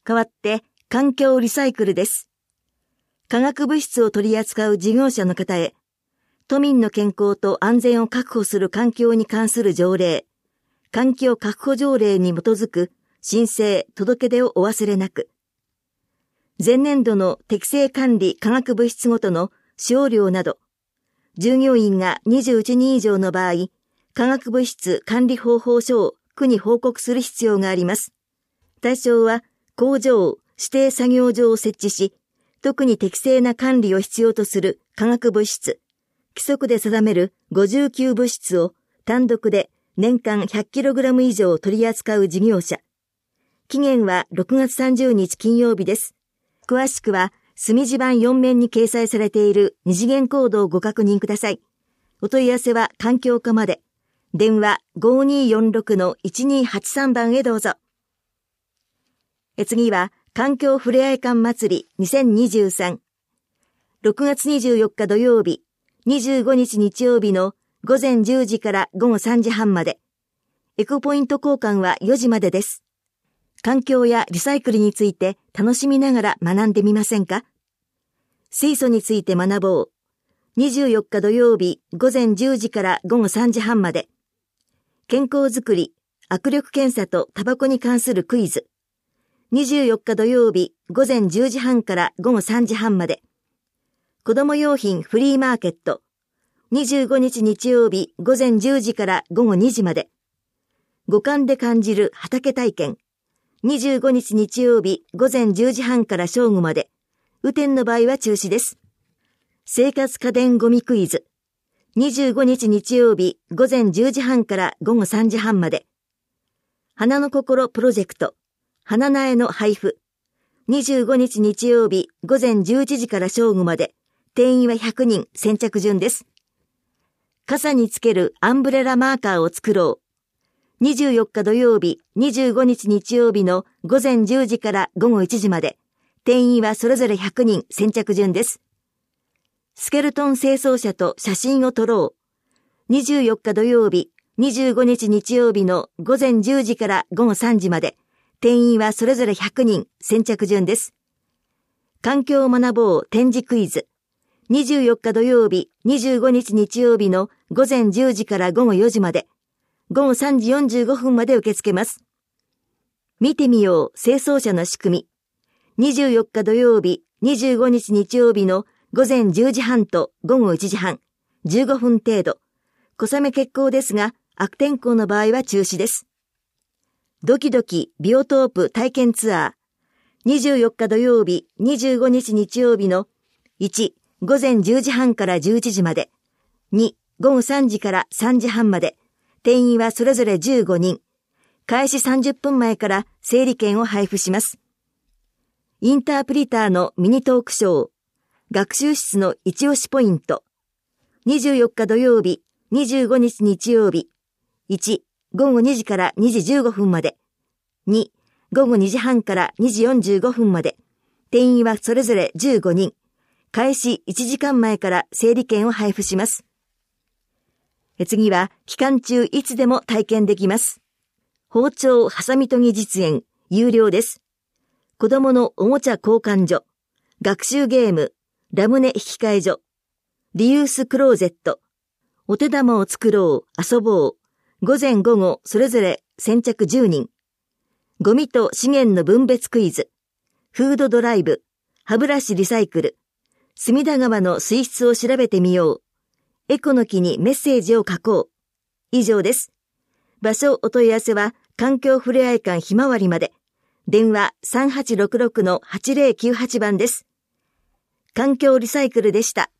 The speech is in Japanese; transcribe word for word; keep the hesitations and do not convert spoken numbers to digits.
代わって環境リサイクルです。化学物質を取り扱う事業者の方へ、都民の健康と安全を確保する環境に関する条例、環境確保条例に基づく申請・届け出をお忘れなく。前年度の適正管理化学物質ごとの使用量など、従業員がにじゅういちにん以上の場合、化学物質管理方法書を区に報告する必要があります。対象は工場、指定作業場を設置し、特に適正な管理を必要とする化学物質、規則で定めるごじゅうきゅう物質を単独で年間 ひゃくキログラム 以上取り扱う事業者。期限はろくがつさんじゅうにち金曜日です。詳しくは墨字版よん面に掲載されている二次元コードをご確認ください。お問い合わせは環境課まで。電話 ごにーよんろくのいちにーはちさん 番へどうぞ。え次は環境ふれあい館祭りにせんにじゅうさん。ろくがつにじゅうよっか土曜日、にじゅうごにち日曜日のごぜんじゅうじからごごさんじはんまで。エコポイント交換はよじまでです。環境やリサイクルについて楽しみながら学んでみませんか？水素について学ぼう。にじゅうよっか土曜日ごぜんじゅうじからごごさんじはんまで。健康づくり、握力検査とタバコに関するクイズ。にじゅうよっか土曜日ごぜんじゅうじはんからごごさんじはんまで。子供用品フリーマーケット。にじゅうごにち日曜日ごぜんじゅうじからごごにじまで。五感で感じる畑体験。にじゅうごにち日曜日ごぜんじゅうじはんから正午まで。雨天の場合は中止です。生活家電ゴミクイズ。にじゅうごにち日曜日ごぜんじゅうじはんからごごさんじはんまで。花の心プロジェクト。花苗の配布。にじゅうごにち日曜日ごぜんじゅういちじから正午まで。定員はひゃくにん、先着順です。傘につけるアンブレラマーカーを作ろう。にじゅうよっか土曜日、にじゅうごにち日曜日のごぜんじゅうじからごごいちじまで。定員はそれぞれひゃくにん、先着順です。スケルトン清掃車と写真を撮ろう。にじゅうよっか土曜日、にじゅうごにち日曜日のごぜんじゅうじからごごさんじまで。定員はそれぞれひゃくにん、先着順です。環境を学ぼう展示クイズ。にじゅうよっか土曜日、にじゅうごにち日曜日のごぜんじゅうじからごごよじまで。ごごさんじよんじゅうごふんまで受け付けます。見てみよう清掃車の仕組み。にじゅうよっか土曜日、にじゅうごにち日曜日のごぜんじゅうじはんとごごいちじはん、じゅうごふん程度。小雨決行ですが、悪天候の場合は中止です。ドキドキビオトープ体験ツアー。にじゅうよっか土曜日、にじゅうごにち日曜日のいち、ごぜんじゅうじはんからじゅういちじまで。に、ごごさんじからさんじはんまで。定員はそれぞれじゅうごにん。開始さんじゅっぷんまえから整理券を配布します。インタープリターのミニトークショー。学習室の一押しポイント。にじゅうよっか土曜日、にじゅうごにち日曜日。いち、ごごにじからにじじゅうごふんまで。に、ごごにじはんからにじよんじゅうごふんまで。定員はそれぞれじゅうごにん。開始いちじかんまえから整理券を配布します。次は期間中いつでも体験できます。包丁ハサミ研ぎ実演、有料です。子供のおもちゃ交換所、学習ゲーム、ラムネ引換え所、リユースクローゼット、お手玉を作ろう、遊ぼう、午前午後それぞれ先着じゅうにん。ゴミと資源の分別クイズ、フードドライブ、歯ブラシリサイクル、隅田川の水質を調べてみよう。エコの木にメッセージを書こう。以上です。場所お問い合わせは環境ふれあい館ひまわりまで。電話 さんはちろくろくのはちぜろきゅうはち 番です。環境リサイクルでした。